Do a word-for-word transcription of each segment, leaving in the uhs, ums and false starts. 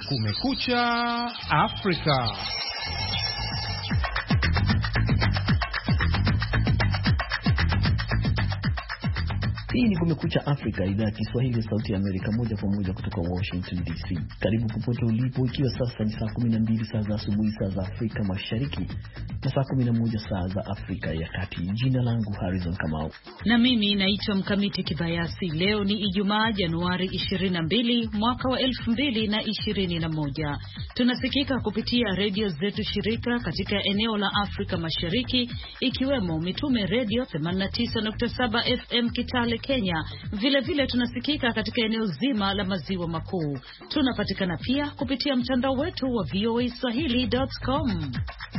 Kumekucha Afrika. Hii ni Kumekucha Afrika, idhaa ya Kiswahili ya Sauti ya Amerika, moja kwa moja kutoka Washington D C. Karibu popote ulipo, ikiwa sasa ni saa kumi na mbili saa za asubuhi saa za Afrika Mashariki na saa kumi na moja saa za Afrika ya Kati. Jina langu Harrison Kamau. Na mimi naitwa Mkamiti Kibayasi. Leo ni Ijumaa, Januari ishirini na mbili mwaka wa elfu mbili na ishirini na moja. Tunasikika kupitia redio zetu shirika katika eneo la Afrika Mashariki, ikiwemo Mitume Radio themanini na tisa nukta saba F M Kitale Kenya. Vile vile tunasikika katika eneo zima la maziwa makuu. Tunapatikana pia kupitia mtandao wetu wa v o a swahili dot com.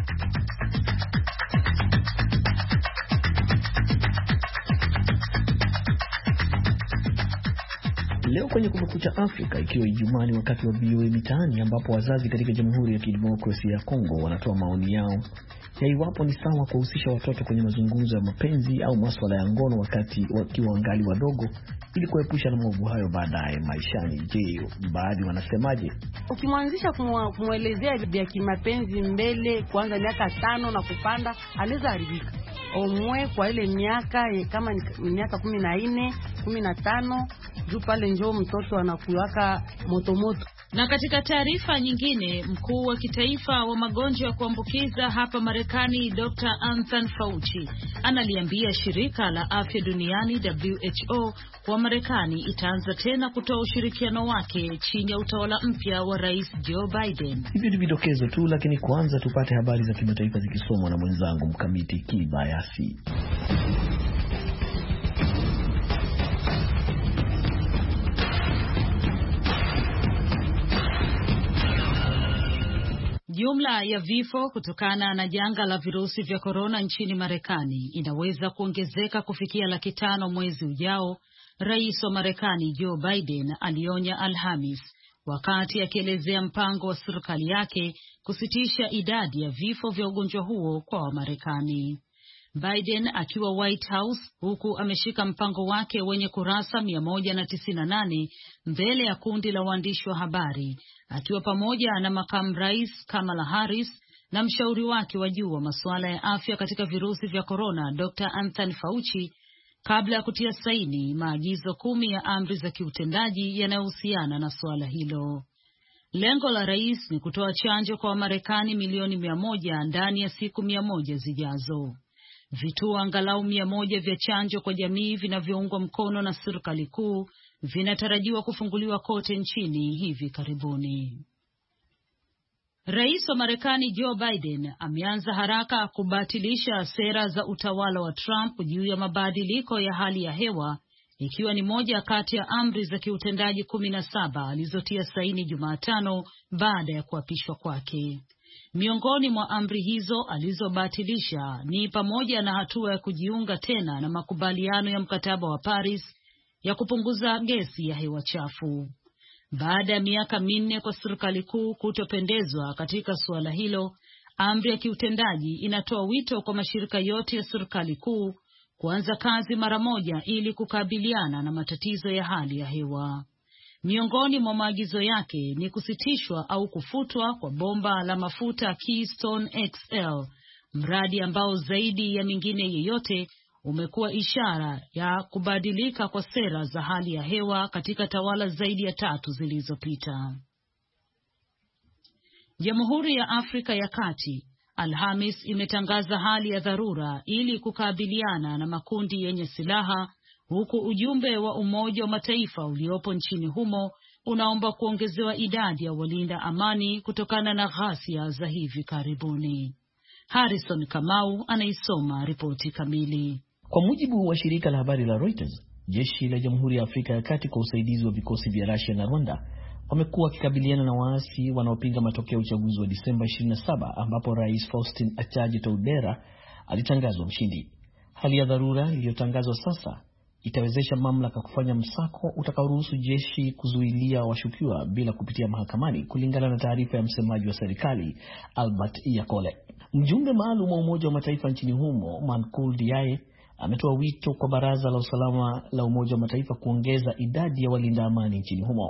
Leo kwenye Kumekucha Afrika, ikiwa Ijumaa, ni wakati wa V O A Mitaani, ambapo wazazi katika Jamhuri ya Kidemokrasia ya Kongo wanatoa maoni yao ya iwapo ni sawa kuhusisha watoto kwenye mazungumzo ya mapenzi au masuala ya ngono wakati wakiwa wangali wadogo, ili kuepusha na maovu hayo baadaye maishani. Je, baadhi wanasemaje? Ukimwanzisha kumwelezea vya kimapenzi mbele kuanza miaka tano na kupanda, anaweza haribika. Omwe kwa ile miaka kama ni miaka kumi na nne, kumi na tano, juu pale njoo mtoto anakuwaka motomoto. Na katika taarifa nyingine, mkuu wa kitaifa wa magonjwa ya kuambukiza hapa Marekani, Doctor Anthony Fauci, analiambia shirika la afya duniani W H O kwa Marekani itaanza tena kutoa ushirikiano wake chini ya utawala mpya wa Rais Joe Biden. Hivi ni vidokezo tu, lakini kwanza tupate habari za kimataifa zikisomwa na mwenzangu Mkamiti Kibayasi. Jumla ya vifo kutokana na janga la virusi vya korona nchini Marekani inaweza kuongezeka kufikia laki tano mwezi ujao, Rais wa Marekani Joe Biden alionya Alhamis, wakati akielezea mpango wa serikali yake kusitisha idadi ya vifo vya ugonjwa huo kwa Wamarekani. Biden akiwa White House, huku ameshika mpango wake wenye kurasa mia moja na tisini na nane mbele ya kundi la waandishi wa habari, akiwa pamoja na makamu rais Kamala Harris na mshauri wake wa juu wa masuala ya afya katika virusi vya korona Doctor Anthony Fauci, kabla ya kutia saini maagizo kumi ya amri za kiutendaji yanayohusiana na suala hilo. Lengo la rais ni kutoa chanjo kwa Wamarekani milioni mia moja ndani ya siku mia moja zijazo. Vituo angalau mia moja vya chanjo kwa jamii vinavyoungwa mkono na serikali kuu vinatarajiwa kufunguliwa kote nchini hivi karibuni. Rais wa Marekani Joe Biden ameanza haraka kubatilisha sera za utawala wa Trump juu ya mabadiliko ya hali ya hewa, ikiwa ni moja kati ya amri za kiutendaji kumi na saba alizotia saini Jumatano baada ya kuapishwa kwake. Miongoni mwa amri hizo alizobatilisha ni pamoja na hatua ya kujiunga tena na makubaliano ya mkataba wa Paris ya kupunguza gesi ya hewa chafu. Baada ya miaka minne kwa serikali kuu kutopendezwa katika suala hilo, amri ya kiutendaji inatoa wito kwa mashirika yote ya serikali kuu kuanza kazi mara moja ili kukabiliana na matatizo ya hali ya hewa. Miongoni mwa maagizo yake ni kusitishwa au kufutwa kwa bomba la mafuta Keystone X L, mradi ambao zaidi ya mingine yeyote umekuwa ishara ya kubadilika kwa sera za hali ya hewa katika tawala zaidi ya tatu zilizopita. Jamhuri ya Afrika ya Kati Alhamis imetangaza hali ya dharura ili kukabiliana na makundi yenye silaha, huku ujumbe wa Umoja wa Mataifa uliopo nchini humo unaomba kuongezewa idadi ya walinda amani kutokana na ghasia za hivi karibuni. Harrison Kamau anaisoma ripoti kamili. Kwa mujibu wa shirika la habari la Reuters, jeshi la Jamhuri ya Afrika ya Kati kwa usaidizi wa vikosi vya Russia na Rwanda wamekuwa wakikabiliana na waasi wanaopinga matokeo ya uchaguzi wa Disemba ishirini na saba, ambapo Rais Faustin Archange Touadera alitangazwa mshindi. Hali ya dharura iliyotangazwa sasa itawezesha mamlaka kufanya msako utakaoruhusu jeshi kuzuilia washukiwa bila kupitia mahakamani, kulingana na taarifa ya msemaji wa serikali Albert Yakole. Mjumbe maalum wa Umoja wa Mataifa nchini humo Mankul Diaye ametoa wito kwa Baraza la Usalama la Umoja wa Mataifa kuongeza idadi ya walinda amani nchini humo.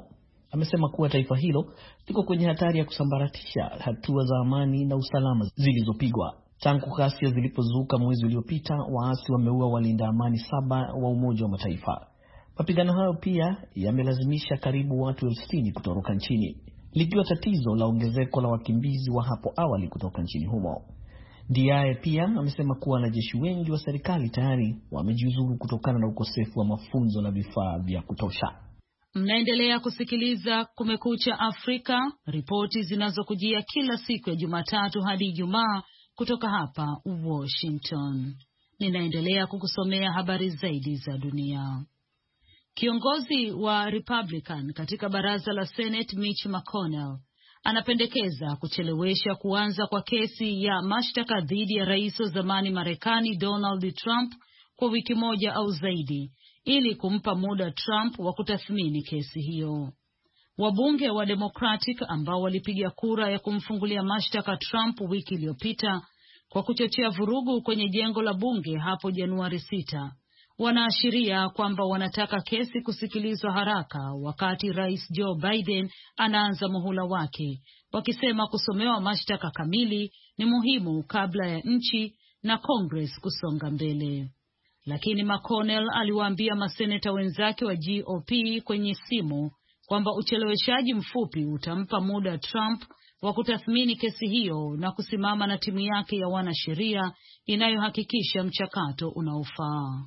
amesema kuwa taifa hilo liko kwenye hatari ya kusambaratisha hatua za amani na usalama zilizopigwa. Tangu ghasia zilipozuka mwezi uliopita, waasi wameua walinda amani saba wa Umoja wa Mataifa. Mapigano hayo pia yamelazimisha karibu watu elfu sitini kutoroka nchini, likiwa tatizo la ongezeko la wakimbizi wa hapo awali kutoka nchini humo. Ndiaye pia amesema kuwa wanajeshi wengi wa serikali tayari wamejiuzuru kutokana na ukosefu wa mafunzo na vifaa vya kutosha. Mnaendelea kusikiliza Kumekucha Afrika, ripoti zinazokujia kila siku ya Jumatatu hadi Ijumaa kutoka hapa Washington. Ninaendelea kukusomea habari zaidi za dunia. Kiongozi wa Republican katika baraza la Senate Mitch McConnell anapendekeza kuchelewesha kuanza kwa kesi ya mashtaka dhidi ya rais wa zamani Marekani Donald Trump kwa wiki moja au zaidi ili kumpa muda Trump wa kutathmini kesi hiyo. Wabunge wa Democratic ambao walipiga kura ya kumfungulia mashtaka Trump wiki iliyopita kwa kuchochea vurugu kwenye jengo la bunge hapo Januari sita wanaashiria kwamba wanataka kesi kusikilizwa haraka wakati Rais Joe Biden anaanza muhula wake, wakisema kusomewa mashtaka kamili ni muhimu kabla ya nchi na Congress kusonga mbele. Lakini McConnell aliwaambia maseneta wenzake wa G O P kwenye simu kwamba ucheleweshaji mfupi utampa muda Trump wa kutathmini kesi hiyo na kusimama na timu yake ya wanasheria inayohakikisha mchakato unaofaa.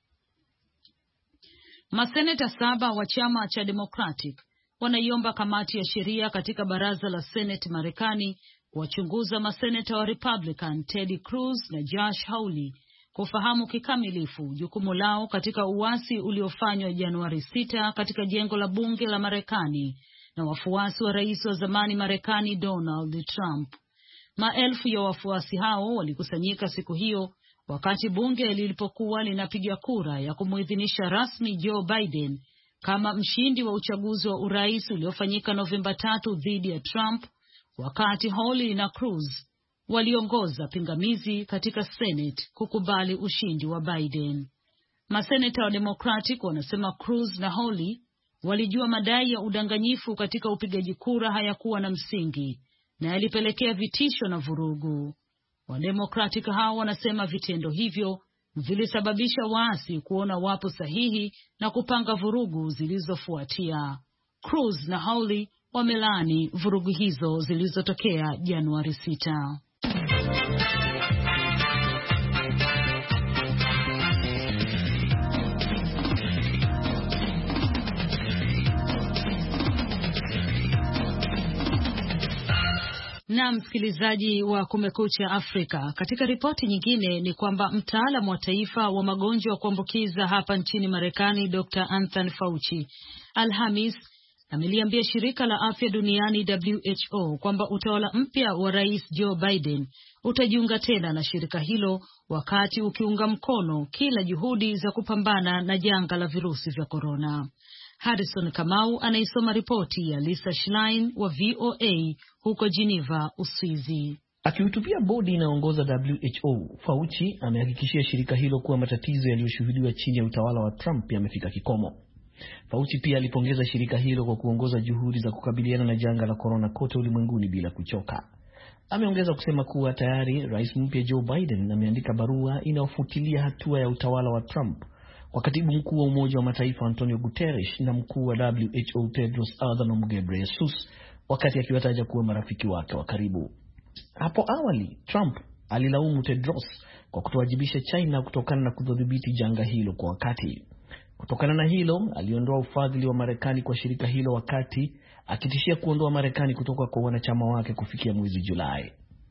Maseneta saba wa chama cha Democratic wanaiomba kamati ya sheria katika baraza la Senate Marekani kuwachunguza maseneta wa Republican Ted Cruz na Josh Hawley kufahamu kikamilifu jukumu lao katika uasi uliofanywa Januari sita katika jengo la bunge la Marekani na wafuasi wa rais wa zamani Marekani Donald Trump. Maelfu ya wafuasi hao walikusanyika siku hiyo wakati bunge lilipokuwa linapiga kura ya kumuidhinisha rasmi Joe Biden kama mshindi wa uchaguzi wa urais uliofanyika Novemba tatu dhidi ya Trump, wakati Hawley na Cruz waliongoza pingamizi katika Senate kukubali ushindi wa Biden. Maseneta wa Democratic wanasema Cruz na Hawley walijua madai ya udanganyifu katika upigaji kura hayakuwa na msingi na yalipelekea vitisho na vurugu. Wademokratika hao wanasema vitendo hivyo vilisababisha waasi kuona wapo sahihi na kupanga vurugu zilizofuatia. Cruz na Hawley wamelaani vurugu hizo zilizotokea Januari sita. Na msikilizaji wa Kumekucha Afrika, katika ripoti nyingine ni kwamba mtaalamu wa taifa wa magonjwa ya kuambukiza hapa nchini Marekani Doctor Anthony Fauci Alhamis ameliambia shirika la afya duniani W H O kwamba utawala mpya wa Rais Joe Biden utajiunga tena na shirika hilo wakati ukiunga mkono kila juhudi za kupambana na janga la virusi vya korona. Harrison Kamau anaisoma ripoti ya Lisa Schlein wa V O A huko Geneva, Uswizi. Akihutubia bodi inaongoza W H O, Fauci amehakikishia shirika hilo kuwa matatizo yaliyoshuhudiwa chini ya utawala wa Trump yamefika kikomo. Fauci pia alipongeza shirika hilo kwa kuongoza juhudi za kukabiliana na janga la korona kote ulimwenguni bila kuchoka. Ameongeza kusema kuwa tayari Rais mpya Joe Biden ameandika barua inayofutilia hatua ya utawala wa Trump kwa katibu mkuu wa Umoja wa Mataifa Antonio Guterres na mkuu wa W H O Tedros Adhanom Ghebreyesus wakati akiwataja kuwa marafiki wake wa karibu. Hapo awali Trump alilaumu Tedros kwa kutowajibisha China kutokana na kudhibiti janga hilo kwa wakati. Kutokana na hilo, aliondoa ufadhili wa Marekani kwa shirika hilo wakati akitishia kuondoa Marekani kutoka kwa wanachama wake kufikia mwezi Julai.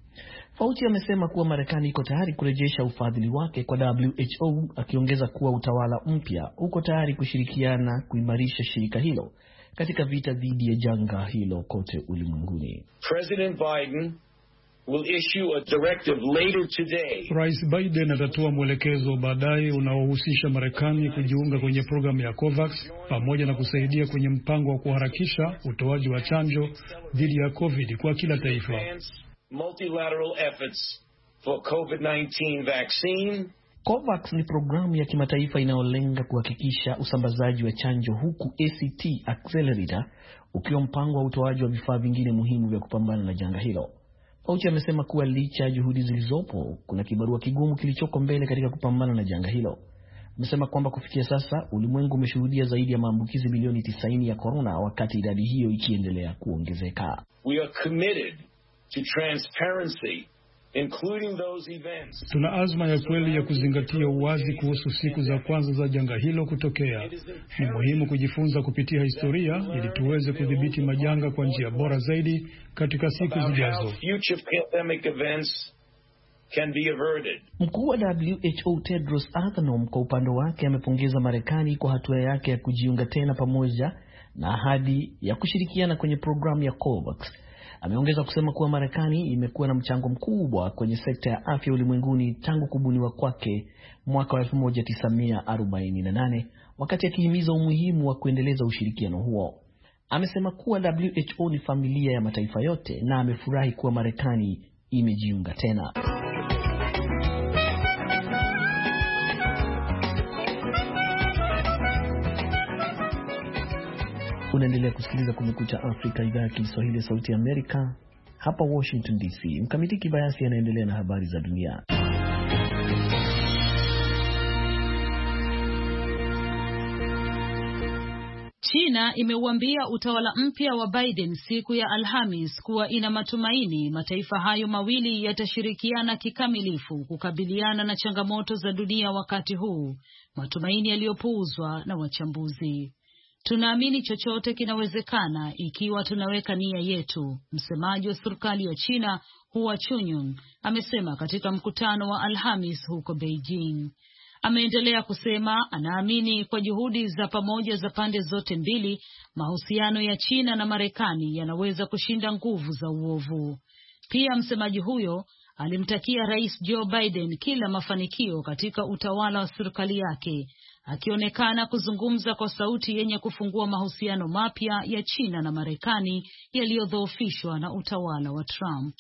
Fauci amesema kuwa Marekani iko tayari kurejesha ufadhili wake kwa W H O, akiongeza kuwa utawala mpya uko tayari kushirikiana kuimarisha shirika hilo katika vita dhidi ya janga hilo kote ulimwenguni. President Biden will issue a directive later today. Rais Biden atatoa mwelekezo baadaye unaohusisha Marekani kujiunga kwenye programu ya COVAX pamoja na kusaidia kwenye mpango wa kuharakisha utoaji wa chanjo dhidi ya COVID kwa kila taifa. Multilateral efforts for COVID nineteen vaccine. COVAX ni programu ya kimataifa inayolenga kuhakikisha usambazaji wa chanjo, huku A C T Accelerator ukiwa mpango wa utoaji wa vifaa vingine muhimu vya kupambana na janga hilo. Fauci amesema kuwa licha ya juhudi zilizopo, kuna kibarua kigumu kilichoko mbele katika kupambana na janga hilo. Amesema kwamba kufikia sasa ulimwengu umeshuhudia zaidi ya maambukizi milioni tisini ya corona, wakati idadi hiyo ikiendelea kuongezeka. We are committed to transparency, including those events. Tuna azma ya kweli ya kuzingatia uwazi kuhusu siku za kwanza za janga hilo kutokea. Ni muhimu kujifunza kupitia historia ili tuweze kudhibiti majanga kwa njia bora zaidi katika siku zijazo. Mkuu wa W H O Tedros Adhanom kwa upande wake amepongeza Marekani kwa hatua yake ya kujiunga tena pamoja na ahadi ya kushirikiana kwenye programu ya COVAX. Ameongeza kusema kuwa Marekani imekuwa na mchango mkubwa kwenye sekta ya afya ulimwenguni tangu kubuniwa kwake mwaka wa elfu moja tisa mia arobaini na nane, wakati akihimiza umuhimu wa kuendeleza ushirikiano huo. Amesema kuwa W H O ni familia ya mataifa yote na amefurahi kuwa Marekani imejiunga tena. Unaendelea kusikiliza Kumekucha Afrika, idhaa ya Kiswahili ya Sauti ya Amerika, hapa Washington D C. Mkamiti Kibayasi anaendelea na habari za dunia. China imeuambia utawala mpya wa Biden siku ya Alhamis kuwa ina matumaini mataifa hayo mawili yatashirikiana kikamilifu kukabiliana na changamoto za dunia wakati huu, matumaini yaliyopuuzwa na wachambuzi. Tunaamini chochote kinawezekana ikiwa tunaweka nia yetu, msemaji wa serikali ya China Hua Chunyun amesema katika mkutano wa Alhamis huko Beijing. Ameendelea kusema anaamini kwa juhudi za pamoja za pande zote mbili, mahusiano ya China na Marekani yanaweza kushinda nguvu za uovu. Pia msemaji huyo alimtakia Rais Joe Biden kila mafanikio katika utawala wa serikali yake, akionekana kuzungumza kwa sauti yenye kufungua mahusiano mapya ya China na Marekani yaliyodhoofishwa na utawala wa Trump.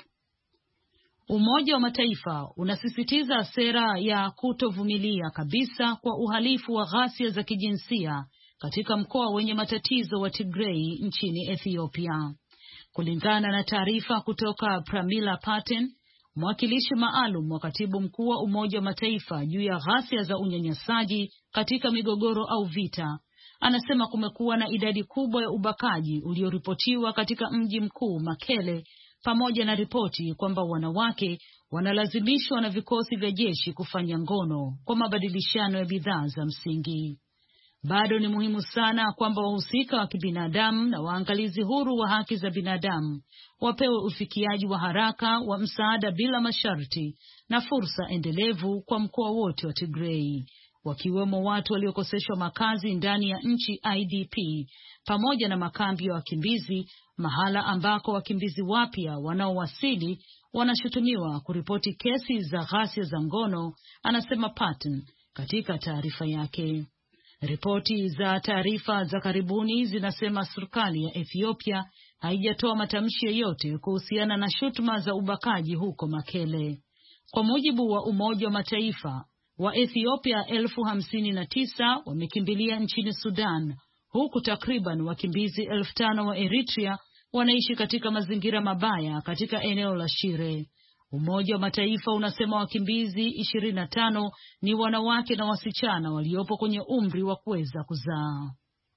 Umoja wa Mataifa unasisitiza sera ya kutovumilia kabisa kwa uhalifu wa ghasia za kijinsia katika mkoa wenye matatizo wa Tigray nchini Ethiopia. Kulingana na taarifa kutoka Pramila Patten, mwakilishi maalum wa katibu mkuu wa Umoja wa Mataifa juu ya ghasia za unyanyasaji katika migogoro au vita, anasema kumekuwa na idadi kubwa ya ubakaji ulioripotiwa katika mji mkuu Mekelle, pamoja na ripoti kwamba wanawake wanalazimishwa na vikosi vya jeshi kufanya ngono kwa mabadilishano ya bidhaa za msingi. Bado ni muhimu sana kwamba wahusika wa kibinadamu na waangalizi huru wa haki za binadamu wapewe ufikiaji wa haraka wa msaada bila masharti na fursa endelevu kwa mkoa wote wa Tigray, wakiwemo watu waliokoseshwa makazi ndani ya nchi I D P, pamoja na makambi ya wakimbizi, mahala ambako wakimbizi wapya wanaowasili wanashutumiwa kuripoti kesi za ghasia za ngono, anasema Patton katika taarifa yake. Ripoti za taarifa za karibuni zinasema serikali ya Ethiopia haijatoa matamshi yoyote kuhusiana na shutuma za ubakaji huko Mekelle. Kwa mujibu wa Umoja wa Mataifa, wa Ethiopia elfu hamsini na tisa wamekimbilia nchini Sudan, huku takriban wakimbizi elfu tano wa Eritrea wanaishi katika mazingira mabaya katika eneo la Shire. Umoja wa Mataifa unasema wakimbizi ishirini na tano ni wanawake na wasichana waliopo kwenye umri wa kuweza kuzaa.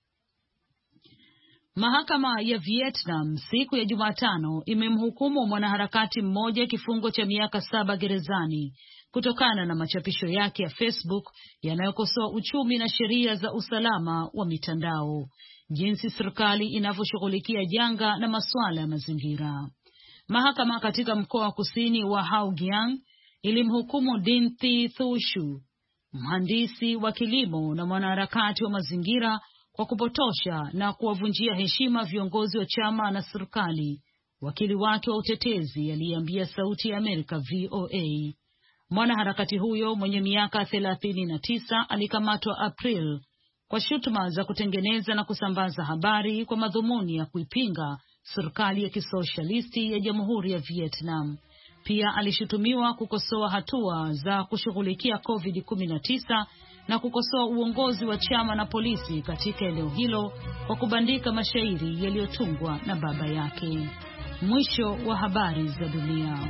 Mahakama ya Vietnam siku ya Jumatano imemhukumu mwanaharakati mmoja kifungo cha miaka saba gerezani kutokana na machapisho yake ya Facebook yanayokosoa uchumi na sheria za usalama wa mitandao, jinsi serikali inavyoshughulikia janga na masuala ya mazingira. Mahakama katika mkoa wa kusini wa Haugiang ilimhukumu Dinh Thi Thu Shu, mhandisi wa kilimo na mwanaharakati wa mazingira, kwa kupotosha na kuwavunjia heshima viongozi wa chama na serikali. Wakili wake wa utetezi aliambia Sauti ya Amerika V O A. Mwanaharakati huyo mwenye miaka thelathini na tisa alikamatwa April kwa shutuma za kutengeneza na kusambaza habari kwa madhumuni ya kuipinga serikali ya kisosialisti ya Jamhuri ya Vietnam. Pia alishutumiwa kukosoa hatua za kushughulikia covid kumi na tisa na kukosoa uongozi wa chama na polisi katika eneo hilo kwa kubandika mashairi yaliyotungwa na baba yake. Mwisho wa habari za dunia.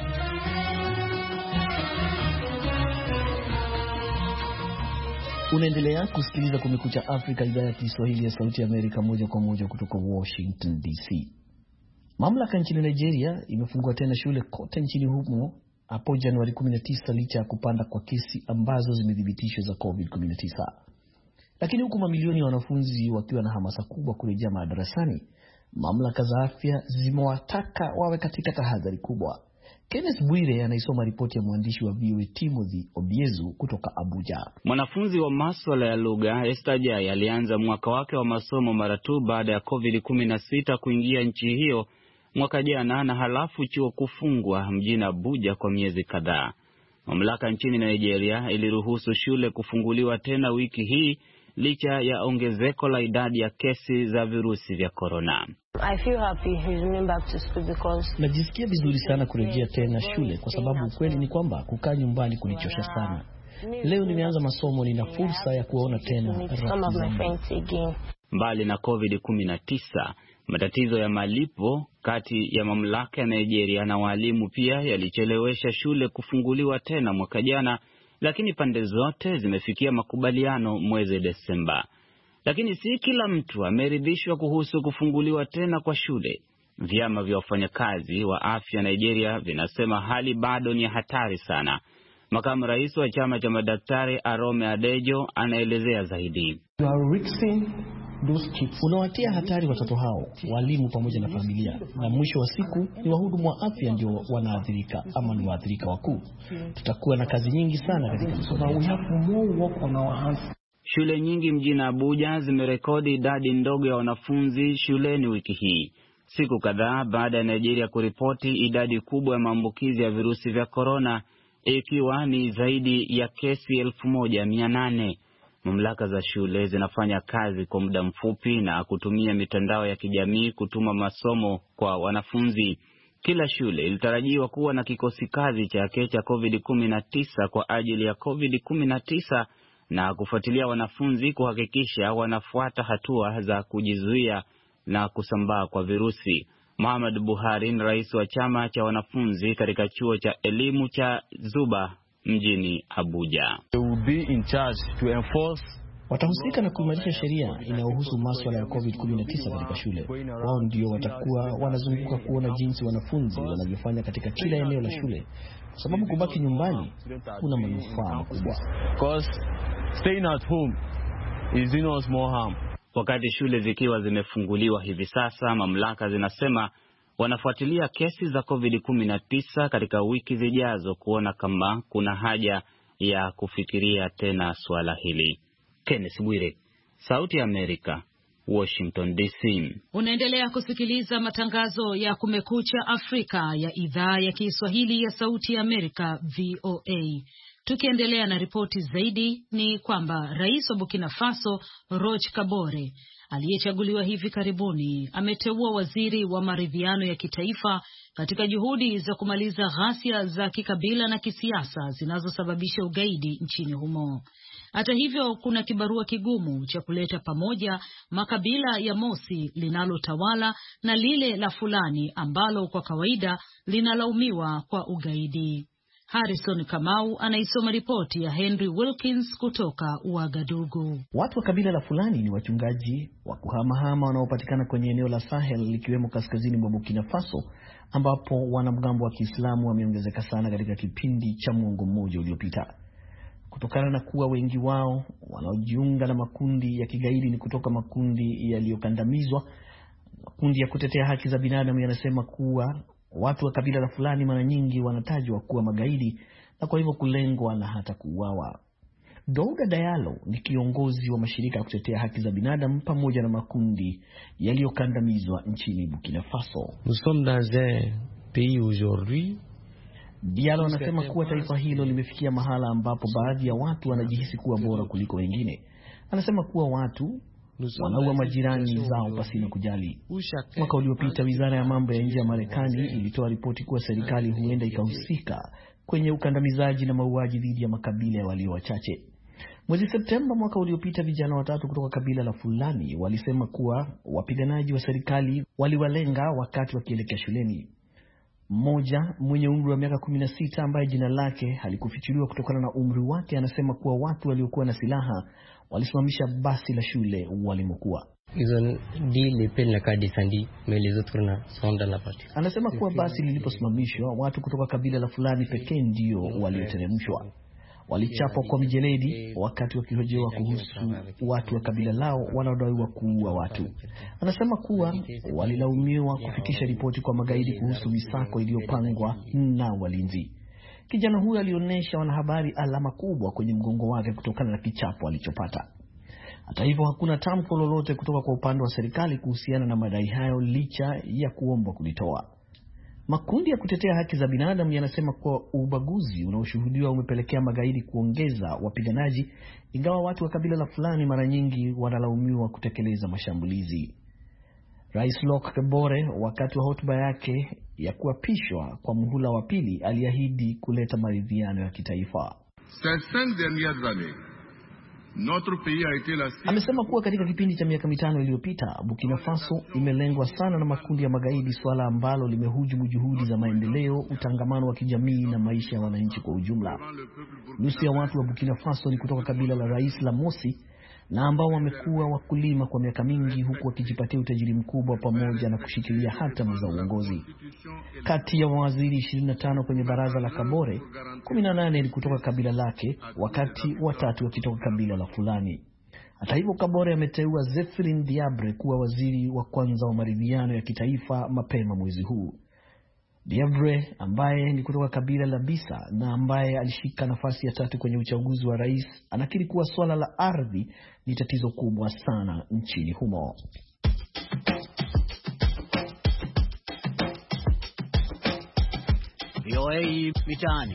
Unaendelea kusikiliza Kumekucha Afrika, idhaa ya Kiswahili ya Sauti ya Amerika, moja kwa moja kutoka Washington D C. Mamlaka nchini Nigeria imefungua tena shule kote nchini humo hapo Januari kumi na tisa licha ya kupanda kwa kesi ambazo zimethibitishwa za covid kumi na tisa. Lakini huku mamilioni ya wanafunzi wakiwa na hamasa kubwa kurejea madarasani, mamlaka za afya zimewataka wawe katika tahadhari kubwa. Kenneth Bwire anaisoma ripoti ya mwandishi wa V O A Timothy Obiezu kutoka Abuja. Mwanafunzi wa masuala ya lugha Esther Jai alianza mwaka wake wa masomo mara tu baada ya covid kumi na sita kuingia nchi hiyo mwaka jana, na halafu chuo kufungwa mjini Abuja kwa miezi kadhaa. Mamlaka nchini Nigeria iliruhusu shule kufunguliwa tena wiki hii licha ya ongezeko la idadi ya kesi za virusi vya corona. I feel happy resuming back to school because najisikia vizuri sana kurejea tena shule kwa sababu ukweli ni kwamba kukaa nyumbani kulichosha sana. Leo nimeanza masomo, nina fursa ya kuona tena rafiki. Mbali na covid kumi na tisa, matatizo ya malipo kati ya mamlaka ya Nigeria na walimu pia yalichelewesha shule kufunguliwa tena mwaka jana, lakini pande zote zimefikia makubaliano mwezi Desemba. Lakini si kila mtu ameridhishwa kuhusu kufunguliwa tena kwa shule. Vyama vya wafanyakazi wa afya Nigeria vinasema hali bado ni hatari sana. Makamu rais wa chama cha madaktari Arome Adejo anaelezea zaidi. Unawatia hatari watoto hao, walimu pamoja na familia, na mwisho wa siku ni wahudumu wa afya ndio wanaathirika ama ni waathirika wakuu. Tutakuwa na kazi nyingi sana katika shule nyingi mjini Abuja zimerekodi idadi ndogo ya wanafunzi shuleni wiki hii, siku kadhaa baada ya Nigeria kuripoti idadi kubwa ya maambukizi ya virusi vya corona, ikiwa ni zaidi ya kesi elfu moja mia nane. Mamlaka za shule zinafanya kazi kwa muda mfupi na kutumia mitandao ya kijamii kutuma masomo kwa wanafunzi. Kila shule ilitarajiwa kuwa na kikosi kazi chake cha covid kumi na tisa kwa ajili ya covid kumi na tisa na kufuatilia wanafunzi kuhakikisha wanafuata hatua za kujizuia na kusambaa kwa virusi. Muhammad Buhari ni rais wa chama cha wanafunzi katika chuo cha elimu cha Zuba mjini Abuja. They will be in charge to enforce. Watahusika na kuimarisha sheria inayohusu masuala ya covid kumi na tisa katika shule. Wao ndio watakuwa wanazunguka kuona jinsi wanafunzi wanavyofanya katika kila eneo la shule, kwa sababu kubaki nyumbani kuna manufaa makubwa. Because staying at home is doing us more harm. Wakati shule zikiwa zimefunguliwa hivi sasa, mamlaka zinasema wanafuatilia kesi za covid kumi na tisa katika wiki zijazo kuona kama kuna haja ya kufikiria tena swala hili. Kenneth Bwire, Sauti ya Amerika, Washington D C. Unaendelea kusikiliza matangazo ya Kumekucha Afrika ya idhaa ya Kiswahili ya Sauti ya Amerika V O A. Tukiendelea na ripoti zaidi ni kwamba Rais wa Burkina Faso Roch Kabore aliyechaguliwa hivi karibuni ameteua waziri wa maridhiano ya kitaifa katika juhudi za kumaliza ghasia za kikabila na kisiasa zinazosababisha ugaidi nchini humo. Hata hivyo, kuna kibarua kigumu cha kuleta pamoja makabila ya Mosi linalotawala na lile la Fulani ambalo kwa kawaida linalaumiwa kwa ugaidi. Harrison Kamau anaisoma ripoti ya Henry Wilkins kutoka Ouagadougou. Watu wa kabila la Fulani ni wachungaji wa kuhamahama wanaopatikana kwenye eneo la Sahel likiwemo kaskazini mwa Burkina Faso, ambapo wanamgambo wa Kiislamu wameongezeka sana katika kipindi cha mwongo mmoja uliopita. Kutokana na kuwa wengi wao wanaojiunga na makundi ya kigaidi ni kutoka makundi yaliyokandamizwa, makundi ya kutetea haki za binadamu yanasema kuwa watu wa kabila la Fulani mara nyingi wanatajwa kuwa magaidi na kwa hivyo kulengwa na hata kuuawa. Douda Diallo ni kiongozi wa mashirika ya kutetea haki za binadamu pamoja na makundi yaliyokandamizwa nchini Burkina Faso. Nous sommes dans un pays aujourd'hui. Diallo anasema kuwa taifa hilo limefikia mahala ambapo baadhi ya watu wanajihisi kuwa bora kuliko wengine. Anasema kuwa watu wanaua majirani zao pasina kujali. Mwaka uliopita wizara ya mambo ya nje ya Marekani ilitoa ripoti kuwa serikali huenda ikahusika kwenye ukandamizaji na mauaji dhidi ya makabila ya walio wachache. Mwezi Septemba mwaka uliopita, vijana watatu kutoka kabila la Fulani walisema kuwa wapiganaji wa serikali waliwalenga wakati wakielekea shuleni. Mmoja mwenye umri wa miaka kumi na sita ambaye jina lake halikufichuliwa kutokana na umri wake anasema kuwa watu waliokuwa na silaha walisimamisha basi la shule walimokuwa. Anasema kuwa basi liliposimamishwa, watu kutoka kabila la Fulani pekee ndio walioteremshwa. Walichapwa kwa mijeledi wakati wakihojewa kuhusu watu wa kabila lao wanaodaiwa kuua watu. Anasema kuwa walilaumiwa kufikisha ripoti kwa magaidi kuhusu misako iliyopangwa na walinzi. Kijana huyo alionyesha wanahabari alama kubwa kwenye mgongo wake kutokana na kichapo alichopata. Hata hivyo, hakuna tamko lolote kutoka kwa upande wa serikali kuhusiana na madai hayo licha ya kuombwa kulitoa. Makundi ya kutetea haki za binadamu yanasema kuwa ubaguzi unaoshuhudiwa umepelekea magaidi kuongeza wapiganaji, ingawa watu wa kabila la Fulani mara nyingi wanalaumiwa kutekeleza mashambulizi. Rais Lok Kabore wakati wa hotuba yake ya kuapishwa kwa muhula wa pili aliahidi kuleta maridhiano ya kitaifa. Amesema kuwa katika kipindi cha miaka mitano iliyopita, Burkina Faso imelengwa sana na makundi ya magaidi, swala ambalo limehujumu juhudi za maendeleo, utangamano wa kijamii na maisha ya wananchi kwa ujumla. Nusu ya watu wa Burkina Faso ni kutoka kabila la Rais la Mosi na ambao wamekuwa wakulima kwa miaka mingi, huku wakijipatia utajiri mkubwa pamoja na kushikilia hatamu za uongozi. Kati ya mawaziri ishirini na tano kwenye baraza la Kabore, kumi na nane ni kutoka kabila lake, wakati watatu wakitoka kabila la Fulani. Hata hivyo, Kabore ameteua Zephirin Diabre kuwa waziri wa kwanza wa maridhiano ya kitaifa mapema mwezi huu. Diabre ambaye ni kutoka kabila la Bisa na ambaye alishika nafasi ya tatu kwenye uchaguzi wa rais, anakiri kuwa swala la ardhi ni tatizo kubwa sana nchini humo. V O A Mitaani.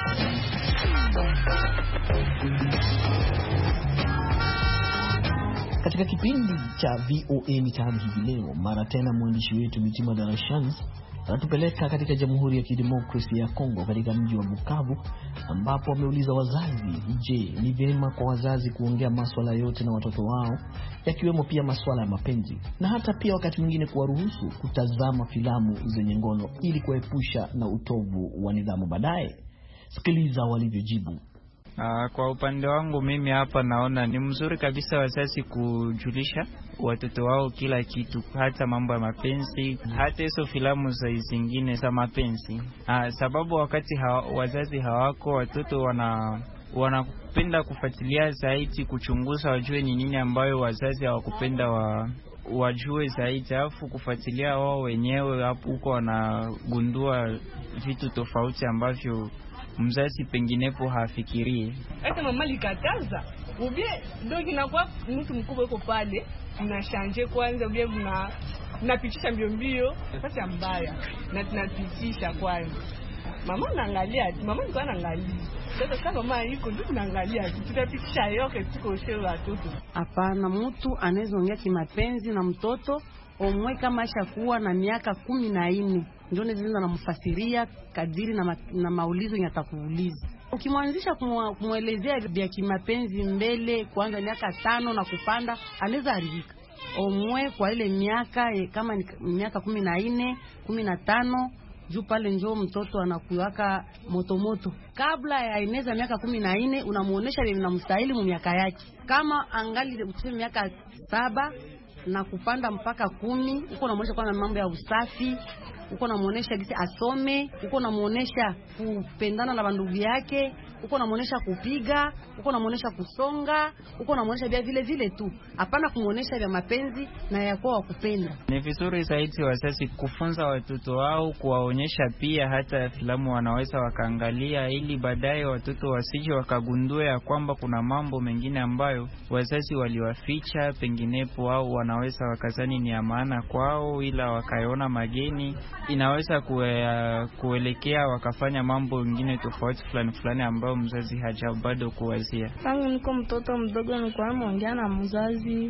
Katika kipindi cha V O A Mitaani hivi leo, mara tena mwandishi wetu Mitima Darashans anatupeleka katika Jamhuri ya Kidemokrasia ya Kongo, katika mji wa Bukavu, ambapo wameuliza wazazi, je, ni vyema kwa wazazi kuongea masuala yote na watoto wao, yakiwemo pia masuala ya mapenzi, na hata pia wakati mwingine kuwaruhusu kutazama filamu zenye ngono ili kuepusha na utovu wa nidhamu baadaye. Sikiliza walivyojibu. Uh, kwa upande wangu mimi hapa naona ni mzuri kabisa wazazi kujulisha watoto wao kila kitu, hata mambo ya mapenzi, hata hizo filamu za zingine za mapenzi. Uh, sababu wakati hawa, wazazi hawako, watoto wana wanapenda kufuatilia zaidi, kuchunguza wajue ni nini ambayo wazazi hawakupenda wa wajue zaidi, afu kufuatilia wao wenyewe, hapo huko wanagundua vitu tofauti ambavyo mzazi penginepo hafikirie. Hata mama likataza ubie dogi na kwa mtu mkubwa yuko pale, tunashanje kwanza ubie mna tunapitisha mbio mbio nafasi mbaya na tunapitisha kwanza. Mama anaangalia, mama ndio anaangalia. Sasa kama mama yuko ndio tunaangalia, tutapitisha yote tuko shewa watoto. Hapana, mtu anaweza ongea kimapenzi na mtoto omwe kama ashakuwa na miaka kumi na nne. Ndio ndio namfasiria kadiri na, ma, na maulizo yatakuuliza. Ukimwanzisha kumuelezea vya kimapenzi mbele kwanza miaka tano na kupanda, anaweza haribika. Omwe kwa ile miaka kama ni miaka kumi na nne, kumi na tano, juu pale njoo mtoto anakuwaka motomoto. Kabla ya ineza miaka kumi na nne unamuonesha vile mnamstahili mu miaka yake. Kama angali utuseme miaka saba na kupanda mpaka kumi, uko unamuonesha kwanza mambo ya usafi, uko unamuonesha gisi asome, uko unamuonesha kupendana na bandugu yake, uko unamuonesha kupiga, uko unamuonesha kusonga, uko unamuonesha vile vile vile tu. Hapana kumuonesha vya mapenzi na yako wa kupenda. Ni vizuri zaidi wazazi kufunza watoto wao, kuwaonyesha pia hata filamu wanaweza wakaangalia, ili baadaye watoto wasije wakagundua ya kwamba kuna mambo mengine ambayo wazazi waliwaficha penginepo, au wanaweza wakazani ni ya maana kwao ila wakaona mageni. Inaweza kue, uh, kuelekea wakafanya mambo mengine tofauti fulani fulani ambao mzazi haja bado kuwazia. Tangu niko mtoto mdogo nilikuwa naongea na mzazi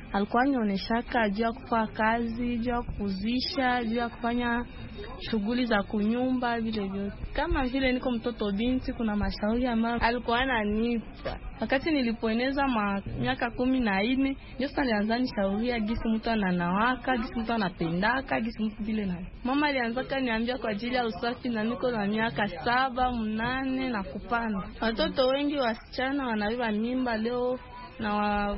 alikuwa anaonyeshaka juu ya kufanya kazi, juu ya kuzisha, juu ya kufanya shughuli za kunyumba vile vyote. Kama vile niko mtoto binti, kuna mashauri ambayo alikuwa ananipa. Wakati nilipoeneza miaka kumi na nne, ndio sasa nilianza nishauria gisi mtu ananawaka, gisi mtu anapendaka, gisi mtu vile na. Mama alianza kaniambia kwa ajili ya usafi na niko na miaka saba, mnane na kupanda. Watoto wengi wasichana wanabeba mimba leo na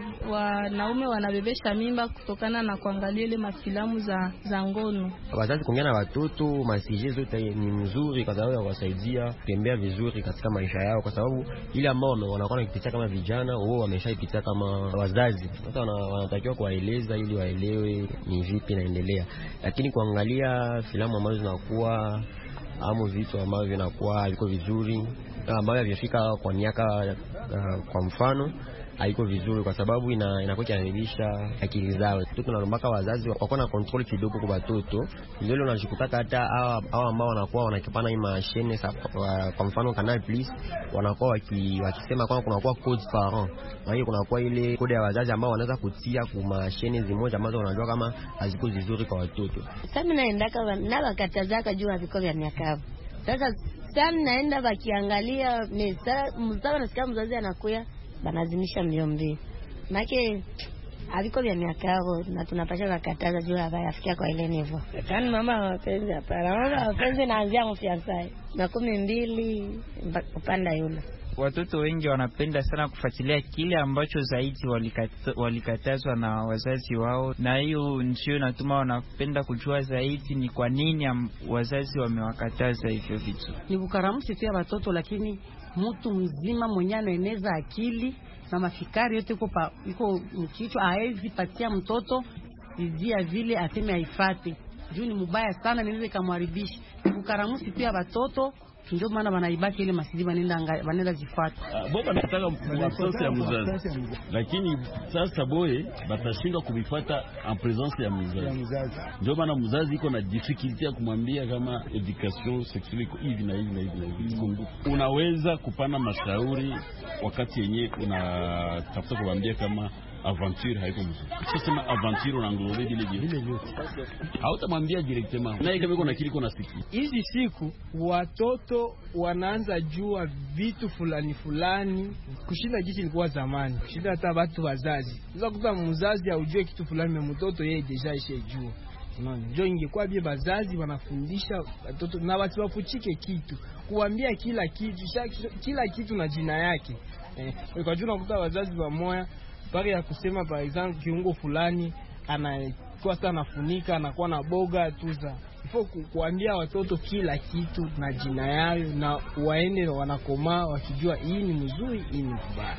wanaume wa, wanabebesha mimba kutokana na kuangalia ile mafilamu za za ngono. Wazazi kuongea na watoto masije zote ni mzuri kwa sababu ya kuwasaidia kutembea vizuri katika maisha yao, kwa sababu ile ambao wanakuwa wanapitia kama vijana wao wameshaipitia kama wazazi. Sasa wanatakiwa kuwaeleza ili waelewe ni vipi naendelea, lakini kuangalia filamu ambazo zinakuwa amo vitu ambavyo vinakuwa viko vizuri ambavyo vifika kwa miaka uh, kwa mfano haiko vizuri, kwa sababu ina inakuwa inanilisha akili zao. Tunaomba wazazi wako na control kidogo kwa watoto, ndio unajikuta hata hao ambao wanakuwa wanakipana hii mashine kwa mfano Canal Plus wanakuwa waki, wakisema kwamba kuna kuwa code parent, maana kuna kuwa ile code ya wazazi ambao wanaweza kutia kwa mashine zimoja ambazo wanajua kama haziko vizuri kwa watoto. Sasa mimi naenda kama na wakatazaka juu ya viko vya miaka. Sasa sasa naenda wakiangalia meza mzao, nasikia mzazi anakuya banazimisha mjombi. Maana haviko vya miaka yao na tunapasha wakataza juu hapa yafikia kwa ile nivo. Kani mama wapenzi hapa. Mama wapenzi naanzia mfiasai. Na kumi mbili upanda yule. Watoto wengi wanapenda sana kufuatilia kile ambacho zaidi walikata, walikatazwa na wazazi wao, na hiyo ndio inatuma wanapenda kujua zaidi ni kwa nini wazazi wamewakataza hivyo vitu. Ni kukaramushi pia watoto, lakini mtu mzima mwenye anaeneza akili na mafikari yote iko iko mkichwa, haezi patia mtoto izia vile aseme haifati. Juu ni mbaya sana, niweze kumharibisha. Kukaramushi pia watoto, ndio maana wanaibaki ile masidi wanaenda wanaenda zifuata. Uh, Boba nataka absence ya mzazi. Lakini sasa boye batashindwa kubifuata en presence ya mzazi. Ndio maana mzazi iko na difficulty ya kumwambia kama education sexuelle iko hivi na hivi na hivi na hivi. Unaweza kupana mashauri wakati yenyewe unatafuta kumwambia kama aventure haiko mzuri. Ukisema aventure unaanglobe vile vile. Hautamwambia directement. Na kama iko na kile iko na siku. Hizi siku watoto wanaanza jua vitu fulani fulani kushinda jinsi ilikuwa zamani. Kushinda hata watu wazazi. Unaweza kukuta mzazi aujue kitu fulani na mtoto yeye deja ishejua. Unaona? Ndio ingekuwa bia bazazi wanafundisha watoto na watu wafuchike kitu. Kuambia kila kitu, kila kitu na jina yake. Eh, kwa jua unakuta wazazi wa moya pale ya kusema par exemple kiungo fulani anakuwa sana nafunika anakuwa na boga tuza. Ifo kuambia watoto kila kitu na jina yao na waende wanakoma wakijua hii ni mzuri, hii ni mbaya.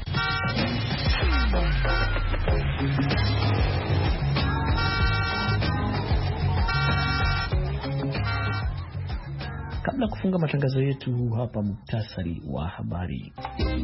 Kabla kufunga matangazo yetu, hapa muktasari wa habari.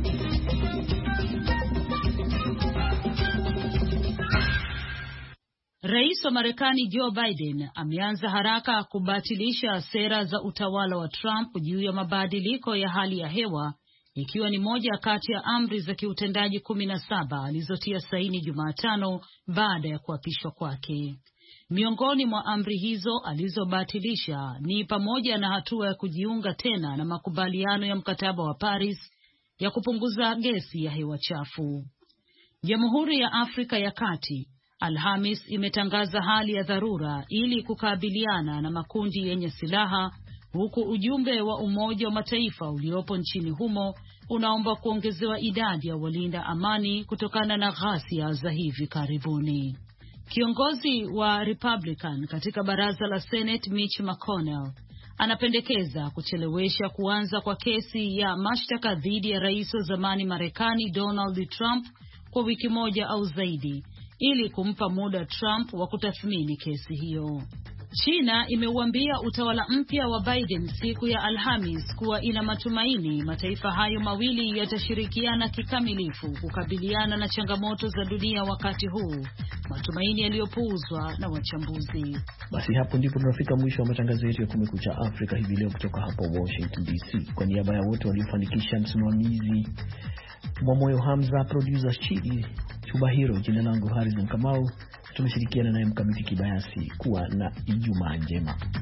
Rais wa Marekani Joe Biden ameanza haraka kubatilisha sera za utawala wa Trump juu ya mabadiliko ya hali ya hewa, ikiwa ni moja kati ya amri za kiutendaji kumi na saba alizotia saini Jumatano baada ya kuapishwa kwake. Miongoni mwa amri hizo alizobatilisha ni pamoja na hatua ya kujiunga tena na makubaliano ya mkataba wa Paris ya kupunguza gesi ya hewa chafu. Jamhuri ya Afrika ya Kati Alhamis imetangaza hali ya dharura ili kukabiliana na makundi yenye silaha, huku ujumbe wa Umoja wa Mataifa uliopo nchini humo unaomba kuongezewa idadi ya walinda amani kutokana na ghasia za hivi karibuni. Kiongozi wa Republican katika baraza la Senate Mitch McConnell anapendekeza kuchelewesha kuanza kwa kesi ya mashtaka dhidi ya rais wa zamani Marekani Donald Trump kwa wiki moja au zaidi, ili kumpa muda Trump wa kutathmini kesi hiyo. China imeuambia utawala mpya wa Biden siku ya Alhamis kuwa ina matumaini mataifa hayo mawili yatashirikiana kikamilifu kukabiliana na changamoto za dunia wakati huu, matumaini yaliyopuuzwa na wachambuzi. Basi hapo ndipo tunafika mwisho wa matangazo yetu ya Kumekucha Afrika hivi leo kutoka hapa Washington D C. Kwa niaba ya wote waliofanikisha, msimamizi Mwamoyo Hamza, producer Chidi Chubahiro, jina langu Harrison Kamau, tumeshirikiana naye Mkamiti Kibayasi. Kuwa na Ijumaa njema.